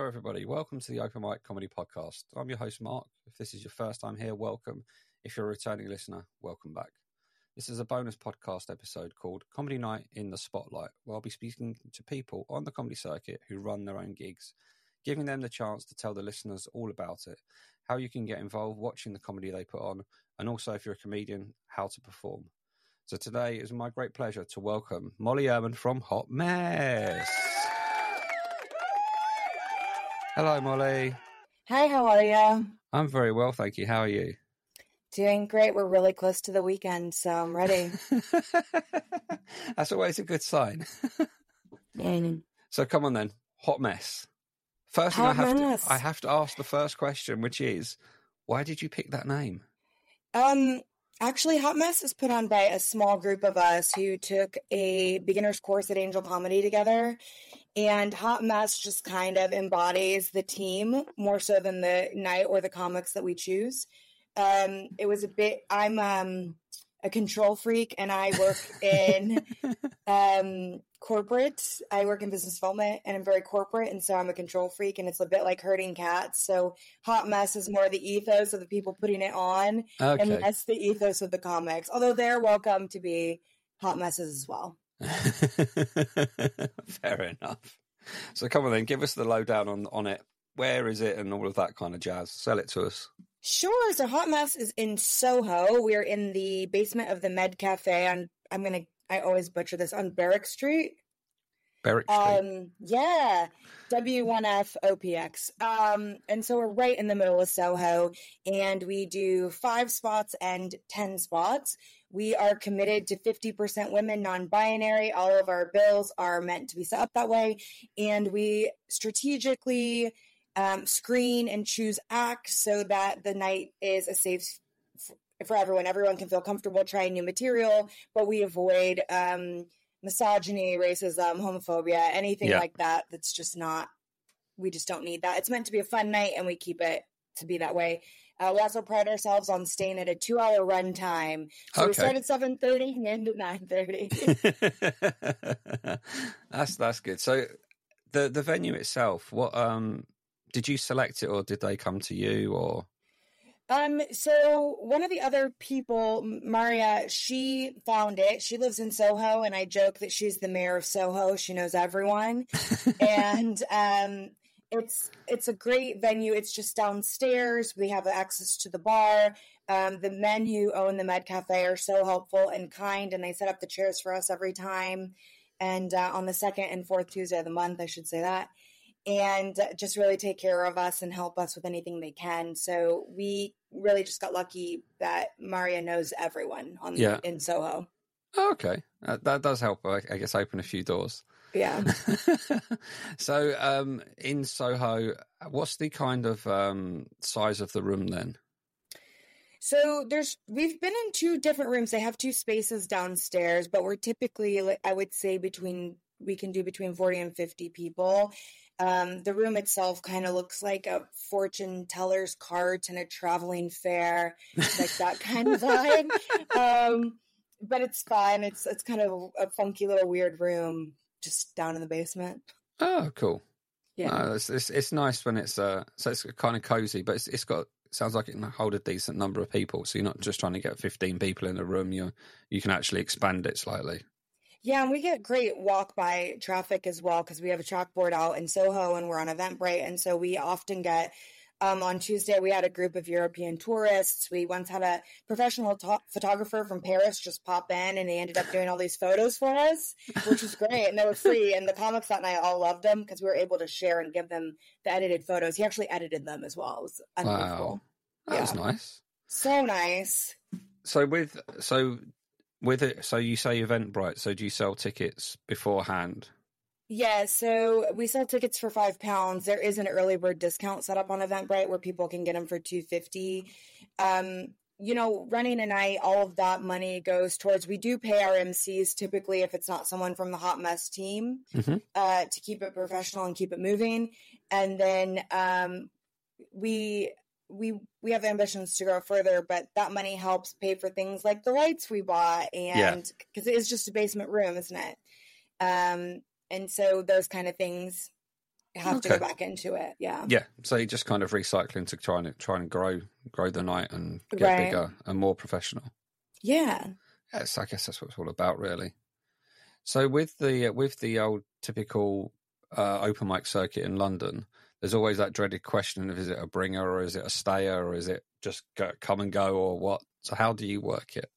Hello, everybody. Welcome to the Open Mic Comedy Podcast. I'm your host, Mark. If this is your first time here, welcome. If you're a returning listener, welcome back. This is a bonus podcast episode called Comedy Night in the Spotlight, where I'll be speaking to people on the comedy circuit who run their own gigs, giving them the chance to tell the listeners all about it, how you can get involved watching the comedy they put on, and also, if you're a comedian, how to perform. So today it is my great pleasure to welcome Molly Ehrman from Hot Mess. Hello, Molly. Hi, how are you? I'm very well, thank you. How are you? Doing great. We're really close to the weekend, so I'm ready. That's always a good sign. So come on then, Hot Mess. First thing I have to ask the first question, which is, why did you pick that name? Actually, Hot Mess is put on by a small group of us who took a beginner's course at Angel Comedy together. And Hot Mess just kind of embodies the team more so than the night or the comics that we choose. It was a bit, I'm a control freak and I work in corporate. I work in business development and I'm very corporate. And so I'm a control freak and it's a bit like herding cats. So Hot Mess is more the ethos of the people putting it on. Okay. And that's the ethos of the comics. Although they're welcome to be hot messes as well. Fair enough. So come on then, give us the lowdown on it. Where is it and all of that kind of jazz? Sell it to us. Sure. So Hot Mess is in Soho. We're in the basement of the Med Cafe on, I always butcher this, on Barrack Street. Barrack Street. Yeah. W1FOPX. And so we're right in the middle of Soho and we do 5 spots and 10 spots. We are committed to 50% women, non-binary. All of our bills are meant to be set up that way. And we strategically screen and choose acts so that the night is a safe for everyone. Everyone can feel comfortable trying new material, but we avoid misogyny, racism, homophobia, anything like that. That's just not, we just don't need that. It's meant to be a fun night and we keep it to be that way. We also pride ourselves on staying at a 2-hour run time. So we start at 7:30 and end at 9:30. That's good. So the venue itself, what did you select it or did they come to you or? So one of the other people, Maria, she found it. She lives in Soho and I joke that she's the mayor of Soho. She knows everyone. And it's a great venue. It's just downstairs. We have access to the bar. The men who own the Med Cafe are so helpful and kind, and they set up the chairs for us every time. And on the 2nd and 4th Tuesday of the month, I should say that, and just really take care of us and help us with anything they can. So we really just got lucky that Maria knows everyone in Soho. Oh, okay. That does help, I guess, open a few doors. Yeah. So in Soho, what's the kind of size of the room then? So we've been in 2 different rooms. They have 2 spaces downstairs, but we're typically, I would say we can do between 40 and 50 people. The room itself kind of looks like a fortune teller's cart and a traveling fair, like that kind of vibe. But it's fine. It's kind of a funky little weird room just down in the basement. Oh, cool. Yeah. It's nice when it's so it's kind of cozy, but sounds like it can hold a decent number of people. So you're not just trying to get 15 people in a room. You can actually expand it slightly. Yeah, and we get great walk-by traffic as well because we have a chalkboard out in Soho and we're on Eventbrite. And so we often get, on Tuesday, we had a group of European tourists. We once had a professional photographer from Paris just pop in and they ended up doing all these photos for us, which was great. And they were free. And the comics that night all loved them because we were able to share and give them the edited photos. He actually edited them as well. It was unbelievable. Wow. That was nice. So nice. So with it, so you say Eventbrite, so do you sell tickets beforehand? Yeah, so we sell tickets for £5. There is an early bird discount set up on Eventbrite where people can get them for $2.50. Running a night, all of that money goes towards, we do pay our MCs typically if it's not someone from the Hot Mess team, to keep it professional and keep it moving. And then we have ambitions to go further, but that money helps pay for things like the lights we bought, and because it is just a basement room, isn't it? And so those kind of things have to go back into it. Yeah. Yeah. So you're just kind of recycling to try and grow the night and get bigger and more professional. Yeah. Yes, I guess that's what it's all about, really. So with the old typical open mic circuit in London, there's always that dreaded question of, is it a bringer or is it a stayer or is it just come and go or what? So how do you work it?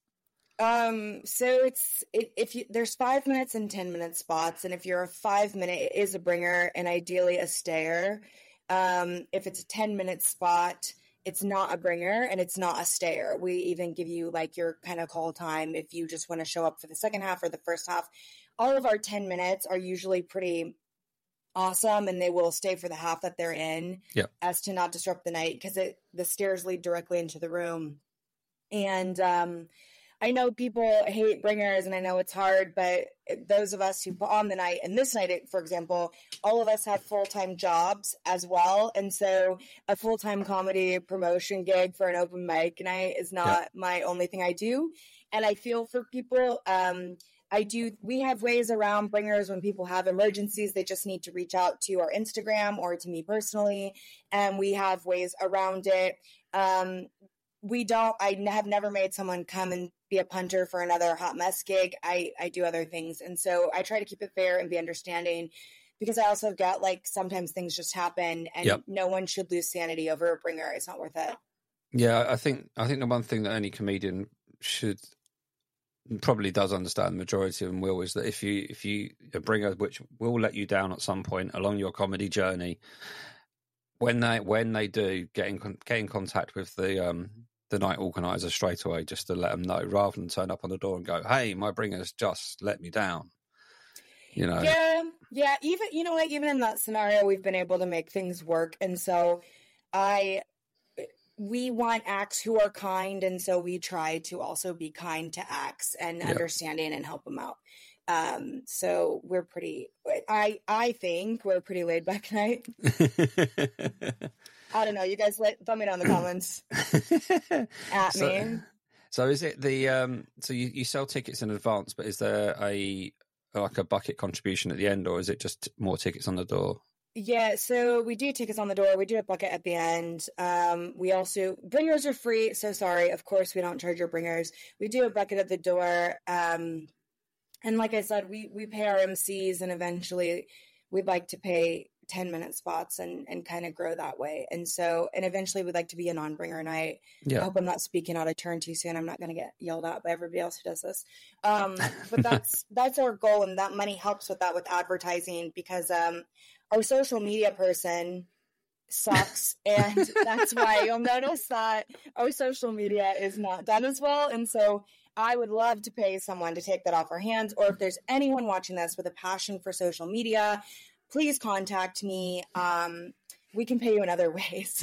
So there's 5 minutes and 10 minute spots, and if you're a 5 minute, it is a bringer and ideally a stayer. If it's a 10-minute spot, it's not a bringer and it's not a stayer. We even give you like your kind of call time if you just want to show up for the second half or the first half. All of our 10 minutes are usually pretty awesome, and they will stay for the half that they're in, as to not disrupt the night, because the stairs lead directly into the room. And I know people hate bringers, and I know it's hard, but those of us who put on the night, and this night, for example, all of us have full-time jobs as well. And so a full-time comedy promotion gig for an open mic night is not my only thing I do. And I feel for people, we have ways around bringers when people have emergencies. They just need to reach out to our Instagram or to me personally, and we have ways around it. I have never made someone come and be a punter for another hot mess gig. I do other things. And so I try to keep it fair and be understanding, because I also got like, sometimes things just happen, and no one should lose sanity over a bringer. It's not worth it. Yeah. I think the one thing that any comedian probably does understand, the majority of them will, is that if you a bringer which will let you down at some point along your comedy journey, when they do get in contact with the night organizer straight away, just to let them know, rather than turn up on the door and go, "Hey, my bringer's just let me down." You know. Yeah. Even, you know what? Even in that scenario, we've been able to make things work, and so we want acts who are kind, and so we try to also be kind to acts and understanding and help them out. So we're I think we're pretty laid back night. I don't know. You guys let me know in the comments at me. So is it so you sell tickets in advance, but is there a bucket contribution at the end, or is it just more tickets on the door? Yeah, so we do tickets on the door. We do a bucket at the end. We also, bringers are free. So sorry, of course we don't charge your bringers. We do a bucket at the door. And like I said, we pay our MCs, and eventually we'd like to pay 10-minute spots and kind of grow that way. And eventually we'd like to be a non-bringer night. I hope I'm not speaking out of turn too soon. I'm not going to get yelled at by everybody else who does this. But that's our goal. And that money helps with that, with advertising, because our social media person sucks. And that's why you'll notice that our social media is not done as well. And so I would love to pay someone to take that off our hands. Or if there's anyone watching this with a passion for social media, please contact me. We can pay you in other ways.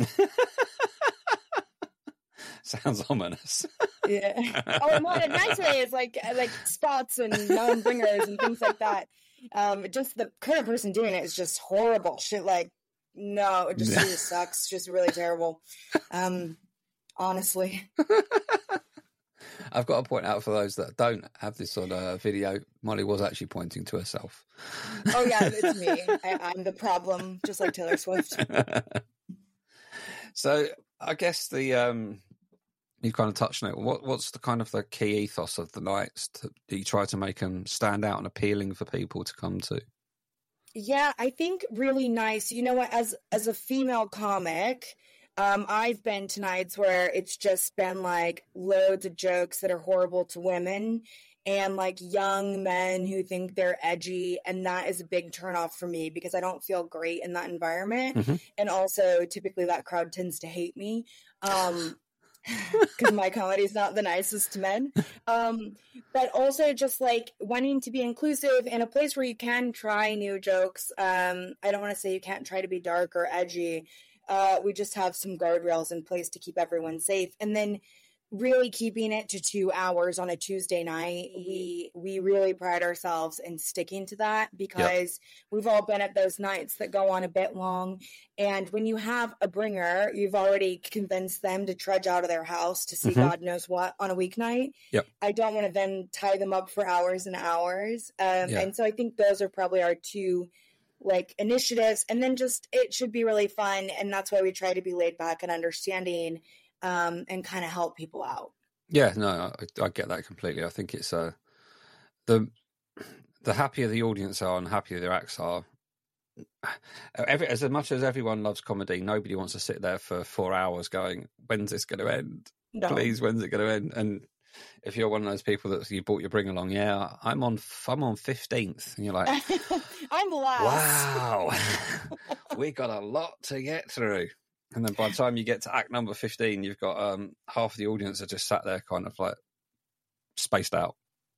Sounds ominous. Yeah. Oh, not a nice way. It's like spots and non-bringers and things like that. Just the current person doing it is just horrible shit. Like, no, it just really sucks. Just really terrible. Honestly. I've got to point out, for those that don't have this on a video, Molly was actually pointing to herself. Oh yeah, it's me. I'm the problem, just like Taylor Swift. So I guess you kind of touched on it. What's the kind of the key ethos of the nights that you try to make them stand out and appealing for people to come to? Yeah, I think really nice. You know what? As a female comic, I've been to nights where it's just been like loads of jokes that are horrible to women and like young men who think they're edgy. And that is a big turnoff for me, because I don't feel great in that environment. Mm-hmm. And also typically that crowd tends to hate me. Because my comedy is not the nicest to men. But also just like wanting to be inclusive in a place where you can try new jokes. I don't want to say you can't try to be dark or edgy. We just have some guardrails in place to keep everyone safe. And then really keeping it to 2 hours on a Tuesday night. We really pride ourselves in sticking to that, because we've all been at those nights that go on a bit long. And when you have a bringer, you've already convinced them to trudge out of their house to see God knows what on a weeknight. I don't want to then tie them up for hours and hours. And so I think those are probably our two like initiatives, and then just it should be really fun, and that's why we try to be laid back and understanding, and kind of help people out. Yeah, no, I get that completely. I think it's the happier the audience are and happier their acts are. As much as everyone loves comedy, nobody wants to sit there for 4 hours going, "When's this going to end? No. Please, when's it going to end?" And if you're one of those people that you bought your bring along, yeah, I'm on 15th, and you're like, I'm last. Wow, we got a lot to get through. And then by the time you get to act number 15, you've got half of the audience are just sat there kind of like spaced out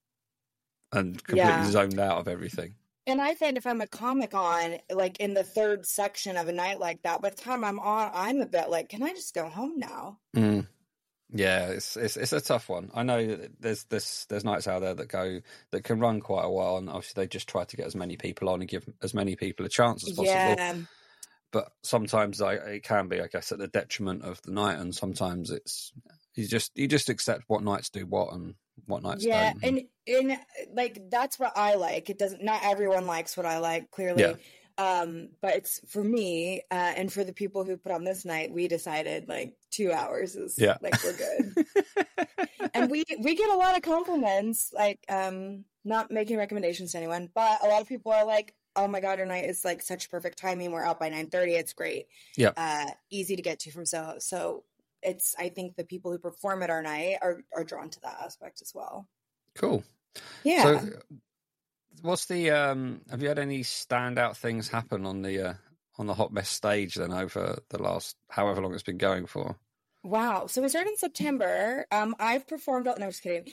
and completely zoned out of everything. And I find if I'm a comic on, like in the third section of a night like that, by the time I'm on, I'm a bit like, can I just go home now? Yeah, it's a tough one. I know there's nights out there that can run quite a while, and obviously they just try to get as many people on and give as many people a chance as possible. Yeah. But sometimes it can be, I guess, at the detriment of the night, and sometimes it's you just accept what nights do what and what nights don't. Yeah, and like that's what I like. It doesn't. Not everyone likes what I like, clearly. Yeah. But it's for me, and for the people who put on this night, we decided like 2 hours is like we're good. And we get a lot of compliments, like not making recommendations to anyone, but a lot of people are like, "Oh my God, your night is like such perfect timing. We're out by 9:30. It's great. Yeah. Easy to get to from Soho." So I think the people who perform at our night are drawn to that aspect as well. Cool. Yeah. So what's the have you had any standout things happen on the Hot Mess stage then over the last however long it's been going for? Wow. So we started in September. I've performed. No, I'm just kidding.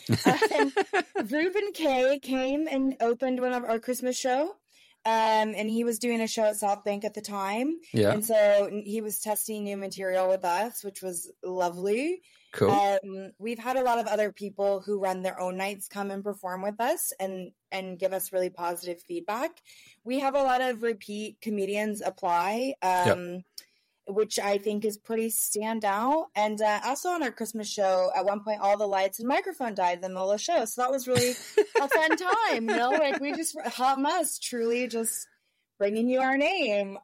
Ruben K came and opened one of our Christmas show. And he was doing a show at South Bank at the time. Yeah. And so he was testing new material with us, which was lovely. Cool. We've had a lot of other people who run their own nights come and perform with us and give us really positive feedback. We have a lot of repeat comedians apply, which I think is pretty standout. And also on our Christmas show, at one point, all the lights and microphone died in the middle of the show. So that was really a fun time, you know? Like, we just, Hot Mess, truly just bringing you our name.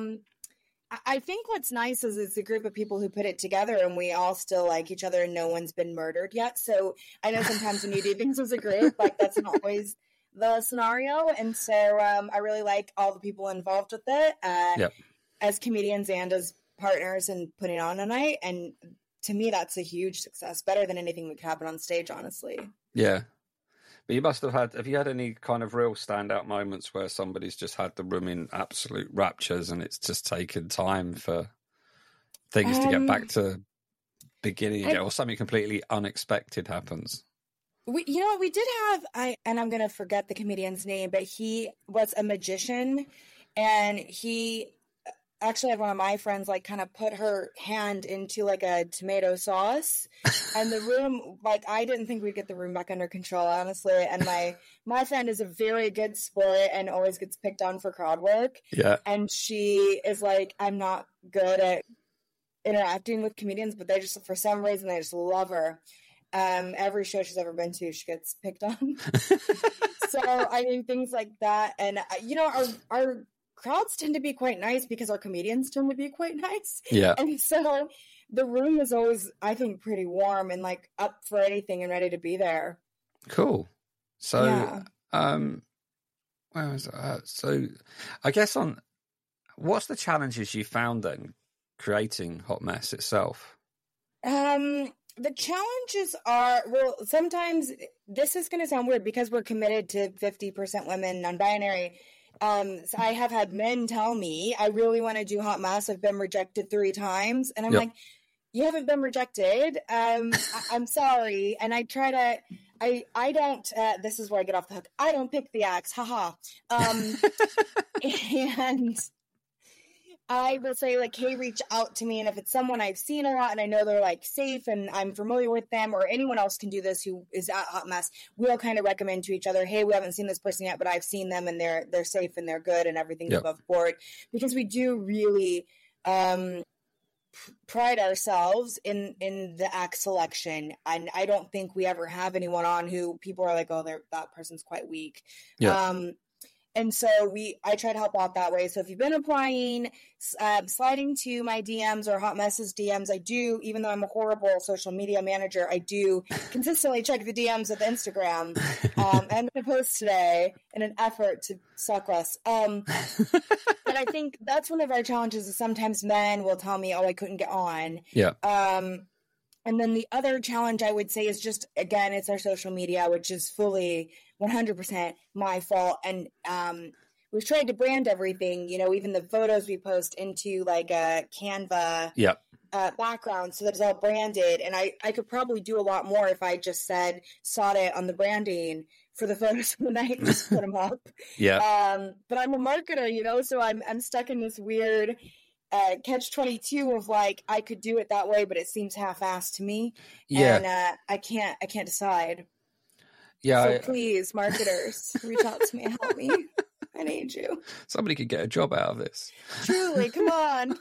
I think what's nice is it's a group of people who put it together, and we all still like each other, and no one's been murdered yet. So I know sometimes when you do things as a group, like, that's not always the scenario. And so I really like all the people involved with it. As comedians and as partners and putting on a night. And to me, that's a huge success, better than anything that could happen on stage, honestly. Yeah. But you must have you had any kind of real standout moments where somebody's just had the room in absolute raptures and it's just taken time for things to get back to beginning again, or something completely unexpected happens? We did have, and I'm going to forget the comedian's name, but he was a magician, and he actually had one of my friends like kind of put her hand into like a tomato sauce, and the room, like, I didn't think we'd get the room back under control, honestly. And my friend is a very good sport and always gets picked on for crowd work. Yeah. And she is like, I'm not good at interacting with comedians, but they just, for some reason, they just love her. Every show she's ever been to, she gets picked on. So I mean, things like that. And our crowds tend to be quite nice because our comedians tend to be quite nice. Yeah. And so the room is always, I think, pretty warm and like up for anything and ready to be there. Cool. So, where was so I guess what's the challenges you found then creating Hot Mess itself? The challenges are, well, sometimes this is going to sound weird because we're committed to 50% women, non-binary. So I have had men tell me, I really want to do Hot Mess. I've been rejected 3 times. And I'm like, you haven't been rejected. I'm sorry. And I try to, I don't, this is where I get off the hook. I don't pick the acts. Haha. And I will say, like, hey, reach out to me. And if it's someone I've seen a lot and I know they're like safe and I'm familiar with them, or anyone else can do this who is at Hot Mess, we'll kind of recommend to each other, hey, we haven't seen this person yet, but I've seen them and they're safe and they're good and everything's above board. Because we do really pride ourselves in the act selection. And I don't think we ever have anyone on who people are like, oh, that person's quite weak. And so I try to help out that way. So if you've been applying, sliding to my DMs or Hot Messes DMs, I do, even though I'm a horrible social media manager, I do consistently check the DMs of the Instagram. I'm going to post today in an effort to suck less. But I think that's one of our challenges is sometimes men will tell me, oh, I couldn't get on. Yeah. And then the other challenge I would say is just, again, it's our social media, which is fully 100% my fault. And we've tried to brand everything, even the photos we post into like a Canva background so that it's all branded. And I could probably do a lot more if I just sought it on the branding for the photos of the night and just put them up. Yeah. But I'm a marketer, so I'm stuck in this weird catch-22 of like I could do it that way, but it seems half-assed to me. Yeah. And I can't decide. Yeah. So please, marketers, reach out to me and help me. I need you. Somebody could get a job out of this. Truly, come on.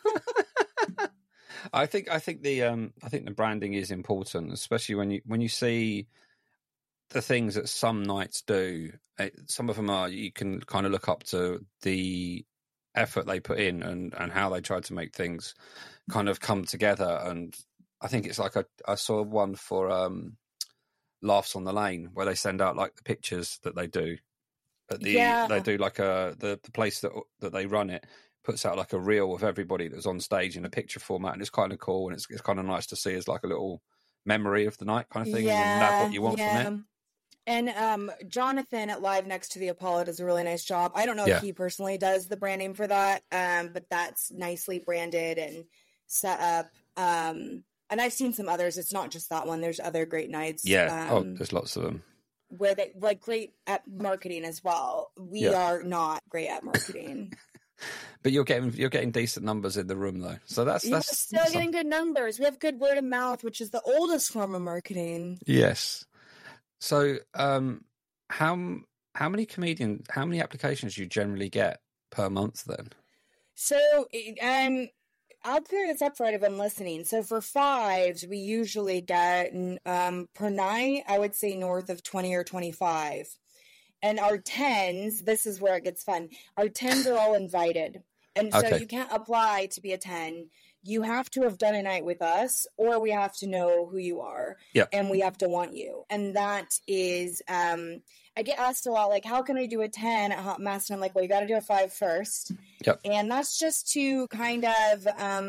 I think the branding is important, especially when you see the things that some nights do. Some of them are, you can kind of look up to the effort they put in and how they tried to make things kind of come together. And I think it's like I saw one for Laughs on the Lane where they send out like the pictures that they do. They do like the place that they run it puts out like a reel of everybody that's on stage in a picture format, and it's kind of cool, and it's kind of nice to see as like a little memory of the night kind of thing, and that's what you want from it. And Jonathan at Live Next to the Apollo does a really nice job. I don't know if he personally does the branding for that, but that's nicely branded and set up. And I've seen some others. It's not just that one. There's other great nights. Yeah. There's lots of them. Where they like great at marketing as well. We are not great at marketing. But you're getting decent numbers in the room though. So that's still getting good numbers. We have good word of mouth, which is the oldest form of marketing. Yes. So, how many applications do you generally get per month then? So, I'll clear this up for everyone listening. So for 5s, we usually get per night, I would say north of 20 or 25. And our 10s, this is where it gets fun. Our 10s are all invited. And so you can't apply to be a 10. You have to have done a night with us, or we have to know who you are, and we have to want you. And that is, I get asked a lot, like, how can I do a 10 at Hot Mess? And I'm like, well, you got to do a 5 first. Yep. And that's just to kind of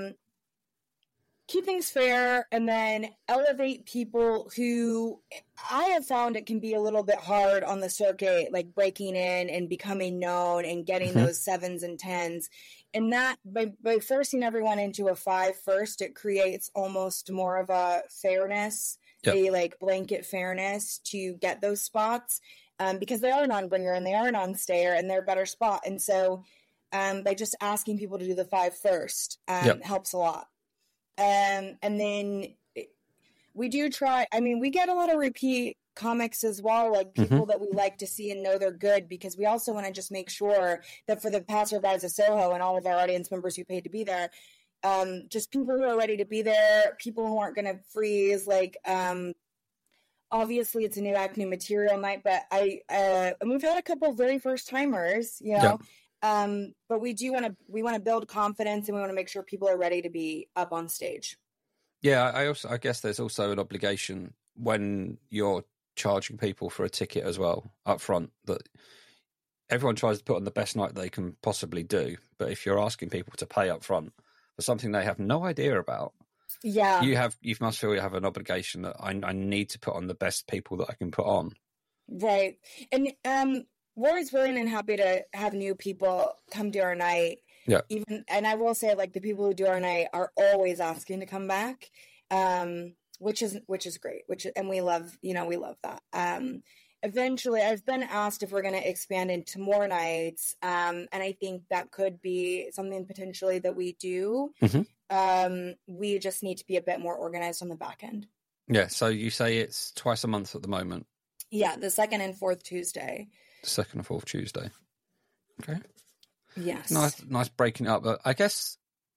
keep things fair and then elevate people who I have found it can be a little bit hard on the circuit, like breaking in and becoming known and getting those 7s and 10s. And that by forcing everyone into a 5 first, it creates almost more of a fairness, a like blanket fairness to get those spots because they are non-bringer and they are non-stayer and they're a better spot. And so by just asking people to do the 5 first helps a lot. And then we do try, I mean, we get a lot of repeat comics as well, like people that we like to see and know they're good, because we also want to just make sure that for the passerbys of Soho and all of our audience members who paid to be there, just people who are ready to be there, people who aren't going to freeze, like, obviously it's a new act, new material night, but we've had a couple of very first timers, you know, but we want to build confidence and we want to make sure people are ready to be up on stage. Yeah. I guess there's also an obligation when you're charging people for a ticket as well up front, that everyone tries to put on the best night they can possibly do. But if you're asking people to pay up front for something they have no idea about, you must feel you have an obligation that I need to put on the best people that I can put on. Right. And we're always willing and happy to have new people come to our night. Yeah. And I will say, like, the people who do our night are always asking to come back. Which is great, and we love that. Eventually I've been asked if we're going to expand into more nights. And I think that could be something potentially that we do. We just need to be a bit more organized on the back end. Yeah. So you say it's twice a month at the moment. Yeah. The second and fourth Tuesday. Second and fourth Tuesday. Okay. Yes. Nice breaking it up. But I guess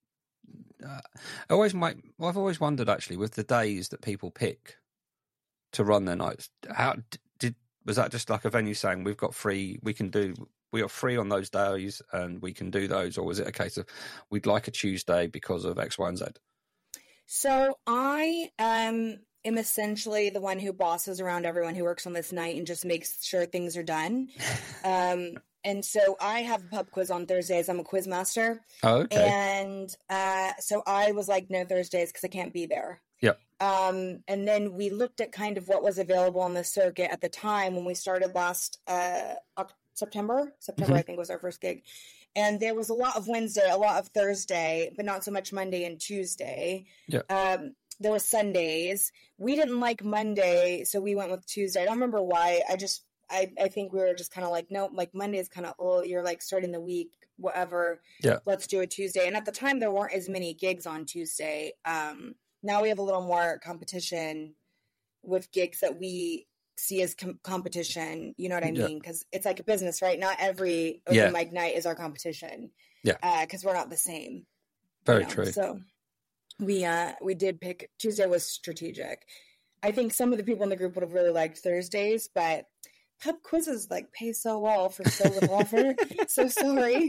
I've always wondered, actually, with the days that people pick to run their nights, was that just like a venue saying we've got free, we can we are free on those days and we can do those, or is it a case of we'd like a Tuesday because of X, Y, and Z? So I am essentially the one who bosses around everyone who works on this night and just makes sure things are done. And so I have a pub quiz on Thursdays. I'm a quiz master. Oh, okay. And so I was like, no Thursdays because I can't be there. Yep. And then we looked at kind of what was available on the circuit at the time when we started last September, I think was our first gig. And there was a lot of Wednesday, a lot of Thursday, but not so much Monday and Tuesday. Yeah. There was Sundays. We didn't like Monday, so we went with Tuesday. I don't remember why. I think we were just kind of like, no, like Monday is kind of, you're like starting the week, whatever. Yeah. Let's do a Tuesday. And at the time, there weren't as many gigs on Tuesday. Now we have a little more competition with gigs that we see as competition. You know what I mean? Because it's like a business, right? Not every open mic night is our competition. Yeah. Because we're not the same. Very true. So we did pick Tuesday was strategic. I think some of the people in the group would have really liked Thursdays, but pub quizzes like pay so well for so little offer. So sorry.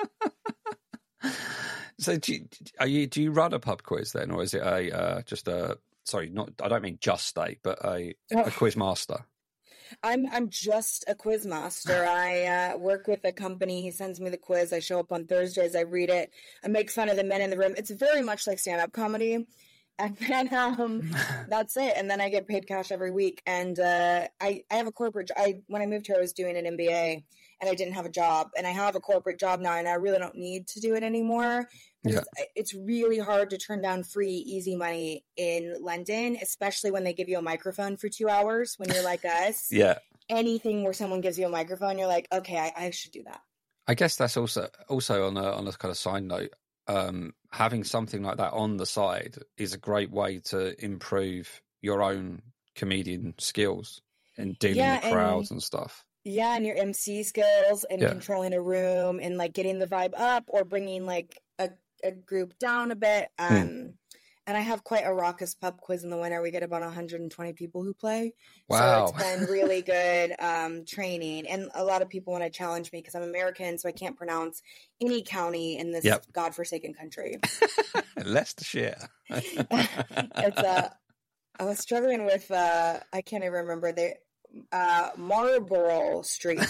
So do you run a pub quiz then, or is it I don't mean just state, but a quiz master? I'm just a quiz master. I work with a company. He sends me the quiz. I show up on Thursdays. I read it. I make fun of the men in the room. It's very much like stand-up comedy. And then that's it. And then I get paid cash every week. And I have a corporate. When I moved here, I was doing an MBA, and I didn't have a job. And I have a corporate job now, and I really don't need to do it anymore. Yeah. It's really hard to turn down free, easy money in London, especially when they give you a microphone for 2 hours. When you're like us, yeah. Anything where someone gives you a microphone, you're like, okay, I should do that. I guess that's also on a kind of side note. Having something like that on the side is a great way to improve your own comedian skills and dealing with crowds and stuff. Yeah, and your MC skills and controlling a room and like getting the vibe up or bringing like a group down a bit. And I have quite a raucous pub quiz in the winter. We get about 120 people who play. Wow. So it's been really good training. And a lot of people want to challenge me because I'm American, so I can't pronounce any county in this godforsaken country. Leicestershire. I was struggling with, I can't even remember, Marlborougugh Street.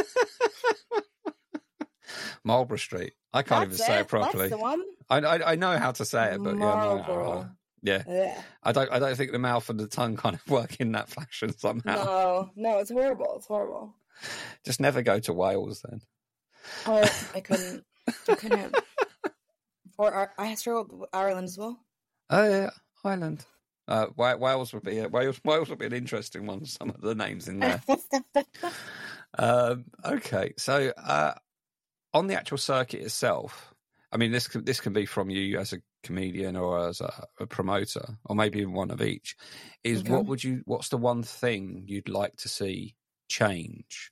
Marlborough Street. I can't even say it properly. That's the one. I know how to say it, but Marlborough. Yeah. I don't think the mouth and the tongue kind of work in that fashion somehow. No, it's horrible. It's horrible. Just never go to Wales then. Oh, I couldn't. Or I struggled with Ireland as well. Oh yeah, Ireland. Wales would be an interesting one. Some of the names in there. Okay, so on the actual circuit itself, I mean, this can be from you as a comedian or as a promoter, or maybe even one of each. Is okay. What's the one thing you'd like to see change?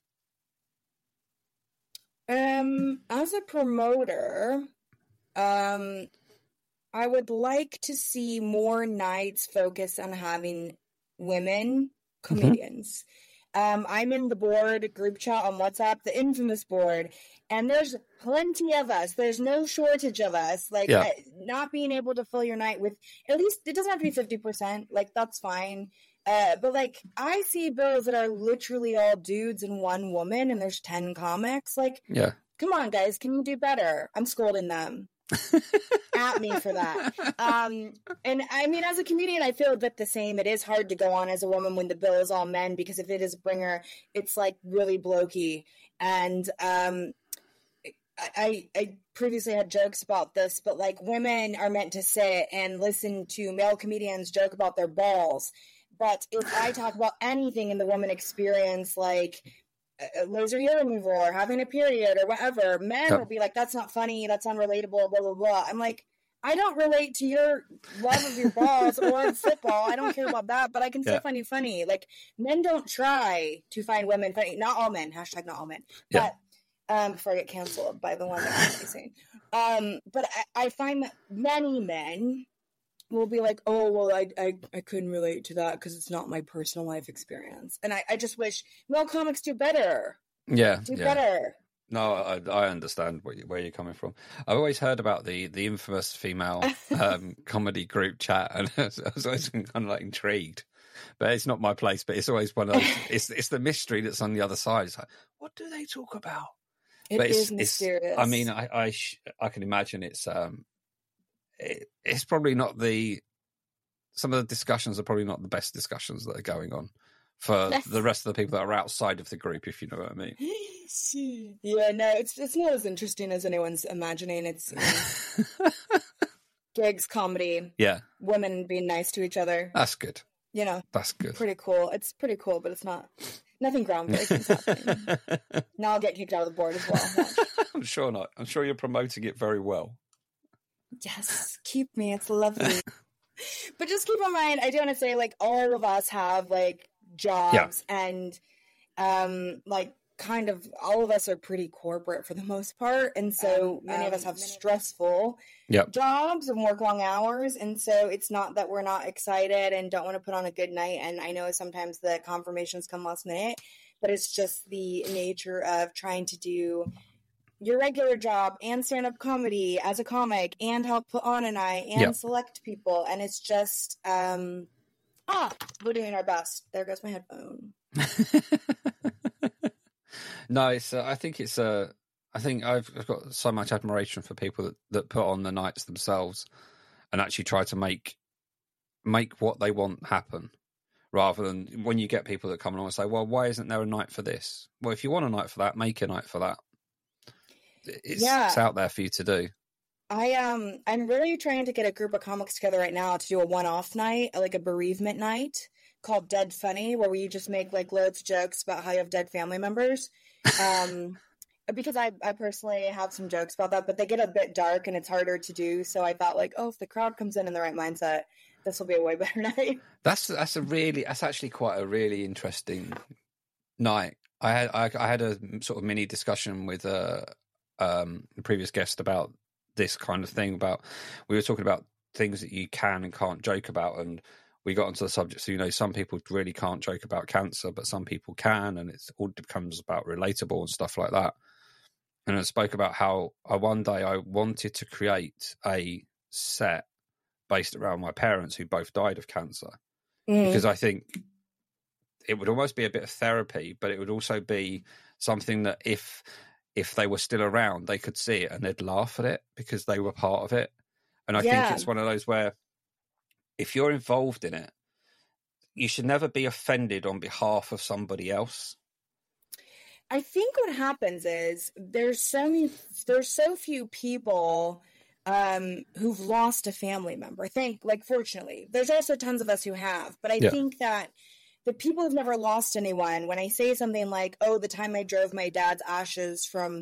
As a promoter, I would like to see more nights focus on having women comedians. I'm in the board group chat on WhatsApp, the infamous board, and there's plenty of us. There's no shortage of us. Like, not being able to fill your night with, at least, it doesn't have to be 50%. Like, that's fine. But, like, I see bills that are literally all dudes and one woman, and there's 10 comics. Like, come on, guys, can you do better? I'm scolding them. At me for that. And I mean, as a comedian, I feel a bit the same. It is hard to go on as a woman when the bill is all men, because if it is a bringer, it's like really blokey. And I previously had jokes about this, but like, women are meant to sit and listen to male comedians joke about their balls. But if I talk about anything in the woman experience, like laser hair removal or having a period or whatever, men will be like, that's not funny, that's unrelatable, blah blah blah. I'm like, I don't relate to your love of your balls or football. I don't care about that, but I can still find you funny. Like, men don't try to find women funny. Not all men. # not all men. But before I get canceled by the one that I'm saying. But I find that many men will be like, oh, well, I couldn't relate to that because it's not my personal life experience. And I just wish male comics do better. Do better. No, I understand where you're coming from. I've always heard about the infamous female comedy group chat, and I was always kind of like intrigued. But it's not my place. But it's always one of those. It's the mystery that's on the other side. It's like, what do they talk about? It is mysterious. I mean, I can imagine it's probably not some of the discussions are probably not the best discussions that are going on for the rest of the people that are outside of the group, if you know what I mean. Yeah, no, it's not as interesting as anyone's imagining. It's gigs, comedy, women being nice to each other. That's good. That's good. Pretty cool. It's pretty cool, but it's nothing groundbreaking happening. Now I'll get kicked out of the board as well. I'm sure not. I'm sure you're promoting it very well. Yes, keep me. It's lovely. But just keep in mind, I do want to say, like, all of us have like jobs, and like kind of all of us are pretty corporate for the most part, and so many of us have stressful jobs and work long hours, and so it's not that we're not excited and don't want to put on a good night. And I know sometimes the confirmations come last minute, but it's just the nature of trying to do your regular job and stand-up comedy as a comic and help put on a night and select people, and it's just we're doing our best. There goes my headphone. No, I think I've got so much admiration for people that put on the nights themselves and actually try to make what they want happen, rather than when you get people that come along and say, well, why isn't there a night for this? Well, if you want a night for that, make a night for that. It's out there for you to do. I'm really trying to get a group of comics together right now to do a one-off night, like a bereavement night called Dead Funny, where we just make like loads of jokes about how you have dead family members. Because I personally have some jokes about that, but they get a bit dark and it's harder to do. So I thought, like, if the crowd comes in the right mindset, this will be a way better night. That's actually quite a really interesting night. I had a sort of mini discussion with the previous guest about this kind of thing. We were talking about things that you can and can't joke about, and we got onto the subject. So, some people really can't joke about cancer, but some people can, and it all becomes about relatable and stuff like that. And I spoke about how one day I wanted to create a set based around my parents who both died of cancer, because I think it would almost be a bit of therapy, but it would also be something that if they were still around, they could see it and they'd laugh at it because they were part of it. And I think it's one of those where if you're involved in it, you should never be offended on behalf of somebody else. I think what happens is there's so few people who've lost a family member. I think, like, fortunately, there's also tons of us who have, but I think that the people who've never lost anyone, when I say something like, the time I drove my dad's ashes from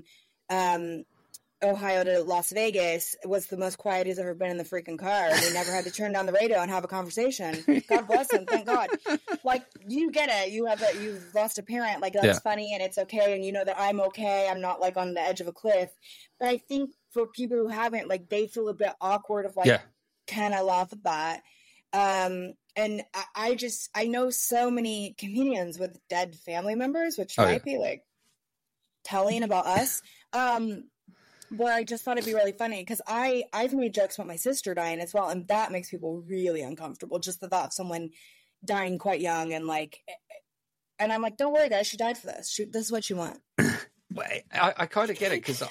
Ohio to Las Vegas was the most quiet he's ever been in the freaking car. And we never had to turn down the radio and have a conversation. God bless him. Thank God. Like, you get it. You've lost a parent. Like, that's funny and it's okay. And you know that I'm okay. I'm not like on the edge of a cliff. But I think for people who haven't, like, they feel a bit awkward of like, can I laugh at that? And I know so many comedians with dead family members, which might be like telling about us. But I just thought it'd be really funny because I've made jokes about my sister dying as well, and that makes people really uncomfortable. Just the thought of someone dying quite young, and I'm like, don't worry, guys, she died for this. This is what you want. Well, I kind of get it because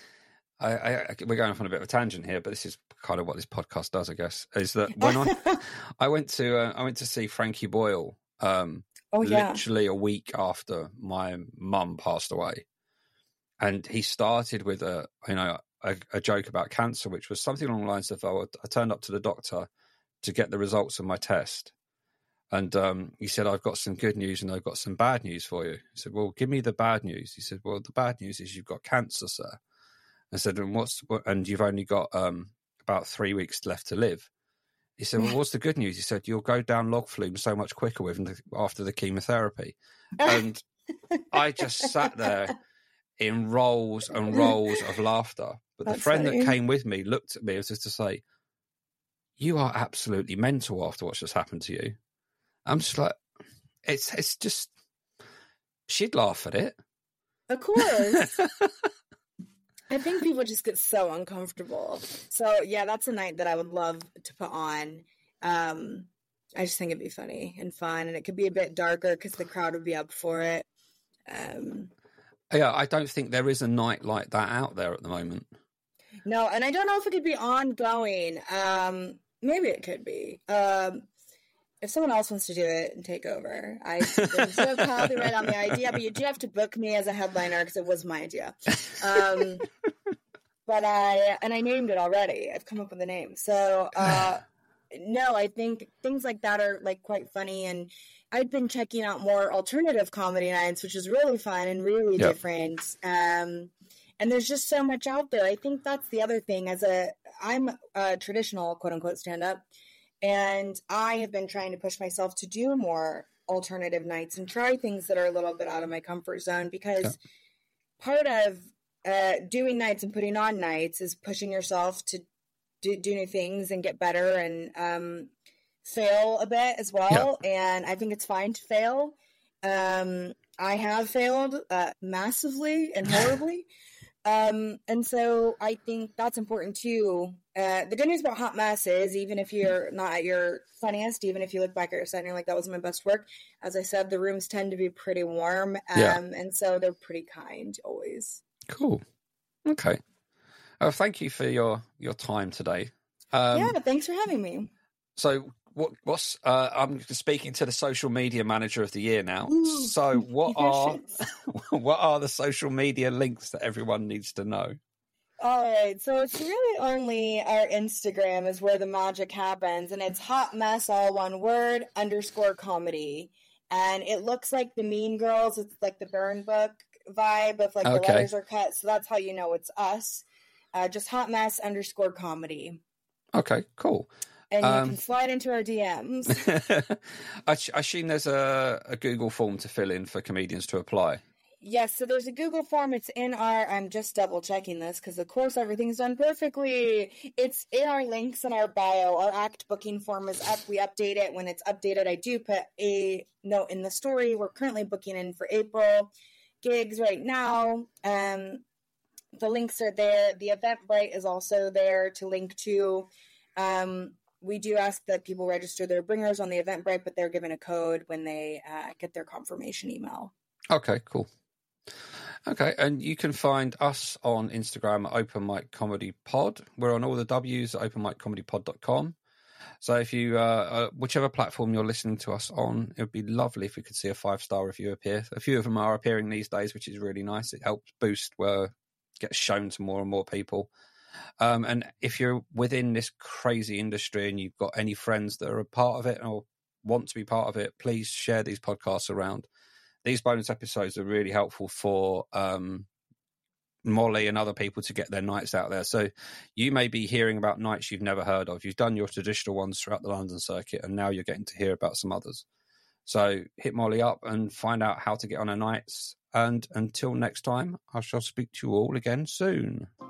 we're going off on a bit of a tangent here, but this is kind of what this podcast does, I guess. Is that when I went to see Frankie Boyle, literally a week after my mum passed away. And he started with a joke about cancer, which was something along the lines of, I turned up to the doctor to get the results of my test. And he said, I've got some good news and I've got some bad news for you. He said, well, give me the bad news. He said, well, the bad news is you've got cancer, sir. I said, and you've only got about 3 weeks left to live. He said, well, what's the good news? He said, you'll go down log flume so much quicker after the chemotherapy. And I just sat there in rolls and rolls of laughter. But the friend that came with me looked at me as if to say, you are absolutely mental after what's just happened to you. I'm just like, it's just, she'd laugh at it. Of course. I think people just get so uncomfortable. So yeah, that's a night that I would love to put on. I just think it'd be funny and fun, and it could be a bit darker because the crowd would be up for it. Yeah, I don't think there is a night like that out there at the moment. No, and I don't know if it could be ongoing. Maybe it could be. If someone else wants to do it and take over, there's no copyright on the idea, but you do have to book me as a headliner because it was my idea. But I named it already. I've come up with a name. So no, I think things like that are like quite funny, and I've been checking out more alternative comedy nights, which is really fun and really different. And there's just so much out there. I think that's the other thing. I'm a traditional quote unquote stand up, and I have been trying to push myself to do more alternative nights and try things that are a little bit out of my comfort zone, because part of doing nights and putting on nights is pushing yourself to do new things and get better and fail a bit as well. And I think it's fine to fail. I have failed massively and horribly. And so I think that's important too. The good news about Hot Mess is, even if you're not at your funniest, even if you look back at your set and you're like, that was my best work, as I said, the rooms tend to be pretty warm. And so they're pretty kind always. Cool. Okay. Thank you for your time today. Thanks for having me. So what's I'm speaking to the social media manager of the year now. Ooh, so what are the social media links that everyone needs to know? All right, so it's really only our Instagram is where the magic happens, and it's Hot Mess, all one word, _comedy. And it looks like the Mean Girls. It's like the Burn Book vibe of like the letters are cut. So that's how you know it's us. Just Hot Mess _comedy. Okay, cool. And you can slide into our DMs. I assume there's a Google form to fill in for comedians to apply. Yes, so there's a Google form. It's in I'm just double checking this because, of course, everything's done perfectly. It's in our links in our bio. Our act booking form is up. We update it. When it's updated, I do put a note in the story. We're currently booking in for April gigs right now. The links are there. The Eventbrite is also there to link to. We do ask that people register their bringers on the Eventbrite, but they're given a code when they get their confirmation email. Okay, cool. Okay, and you can find us on Instagram at Open Mic Comedy Pod. We're on all the W's at openmiccomedypod.com. So if you, whichever platform you're listening to us on, it would be lovely if we could see a 5-star review appear. A few of them are appearing these days, which is really nice. It helps boost get shown to more and more people. And if you're within this crazy industry and you've got any friends that are a part of it or want to be part of it, please share these podcasts around. These bonus episodes are really helpful for Molly and other people to get their nights out there. So you may be hearing about nights you've never heard of. You've done your traditional ones throughout the London circuit, and now you're getting to hear about some others. So hit Molly up and find out how to get on her nights. And until next time, I shall speak to you all again soon.